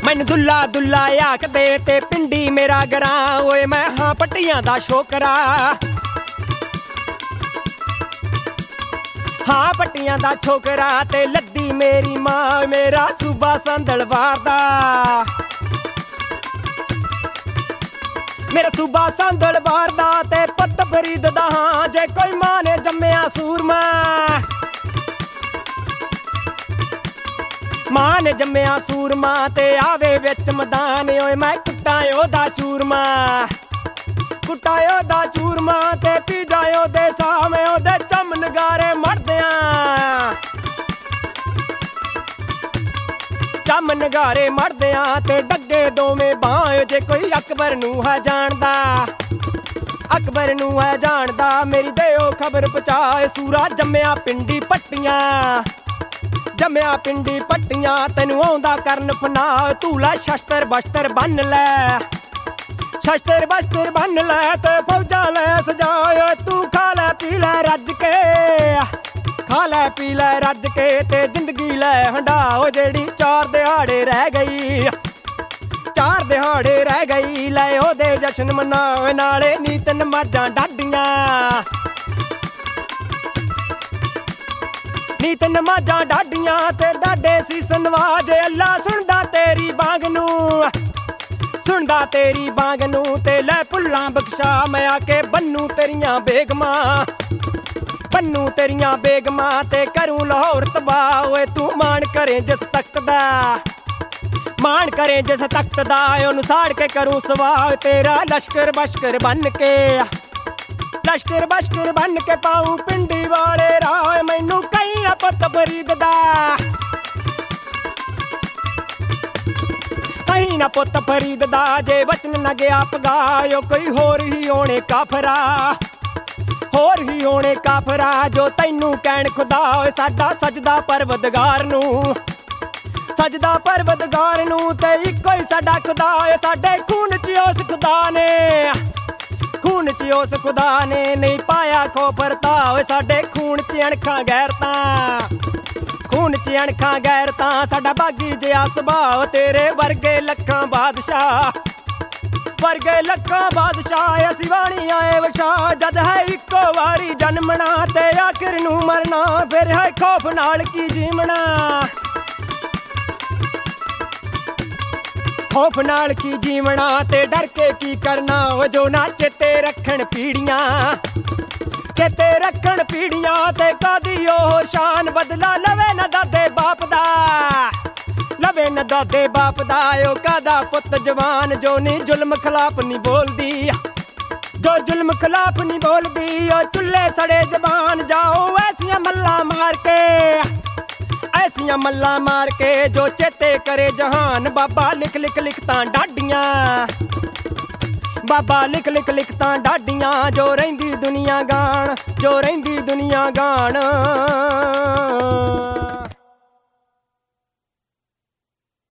मैनू दुल्ला दुल्ला आखदे ते पिंडी मेरा ग्रां ओए मैं हाँ पट्टियां दा छोकरा हाँ पट्टियां दा छोकरा ते लद्दी मेरी मां मेरा सूबा संदलवार दा मेरा सूबा संदलवार दा ते पुत्त फरीद दा हाँ जे कोई मां ने जम्मिया सूरमा मां ने जम्मिया सूरमा ते आवे विच मैदान ओए मैं कुटायो दा चूरमा कुटायो दा चूरमा ते पी जायो दे सामे ओदे चम नगारे मरदियां चम नगारे मरदियां ते डगे दोवें बाह जे कोई अकबर नूं है जानदा अकबर नूं है जानदा मेरी देओ खबर पहुंचाए सूरा जम्मिया पिंडी पट्टियां जम्मिया पिंडी पट्टियां तैनू आउंदा करन फना तू लै शस्त्र बस्त्र बन लै शस्त्र बस्त्र बन लै ते फौजा लै सजाए तू खा लै पी लै रज के खा लै पी लै रज के ते जिंदगी लै हंडाओ जेड़ी चार दिहाड़े रह गई चार दिहाड़े रह गई लै ओदे जश्न मनाओ नाले नीत नमाजां डाडियां नीत नमाजां डाडियां ते डाडे सीस नवाज अल्लाह सुनदा तेरी बांग नूं सुनदा तेरी बांग नूं ते लै भुल्लां बख्शा मैं आके बन्नू तेरियां बेगमां बन्नू तेरियां बेगमां ते करूं लाहौर तबाह ओए तू मान करें जिस तख्त दा मान करें जिस तख्त दा ओनू साड़ के करूं सवाह तेरा लश्कर बश्कर बन के लश्कर बश्कर बन के पाऊं पिंडी वाले राह मैनू कहीं ना पुत्त फरीद दा कहीं ना पुत्त फरीद दा जे वचन न गया पगायो कोई होर ही होने काफरा होर ही होने काफरा जो तैनू कहण खुदा ओए साडा सजदा परवदगार नूं सजदा परवदगार नूं ते इक्को ही साडा खुदा ओए साडे खून च उस खुदा ने खून च उस खुदा ने नहीं पाया खोफरता ओए साडे खून च अणखां गैरतां खून च अणखां गैरतां साडा बागी जिहा सुभाव तेरे वर्गे लखां बादशाह वर्गे लखां बादशाह असीं वाणी आए वशा जद है इक्को वारी जन्मना ते आखिर नूं मरना फिर है खौफ नाल की जीवना खौफ नाल की जीवना ते डर के की करना ओ जो ना चेते रखण पीड़ियां चेते रखण पीड़ियां ते कादी ओह शान बदला लवे न दादे बाप दा लवे न दादे बाप दा ओ कादा पुत जवान जो नी जुल्म खिलाफ नी बोलदी जो जुल्म खिलाफ नी बोलदी ओ चुल्ले सड़े जबान जाओ ऐसियां मल्ला मार के ऐसियां मल्ला मार के जो चेते करे जहान बाबा लिख लिख लिखतां डाडियां बाबा लिख लिख लिखतां डाडियां जो रहिंदी दुनिया गाण जो रहिंदी दुनिया गाण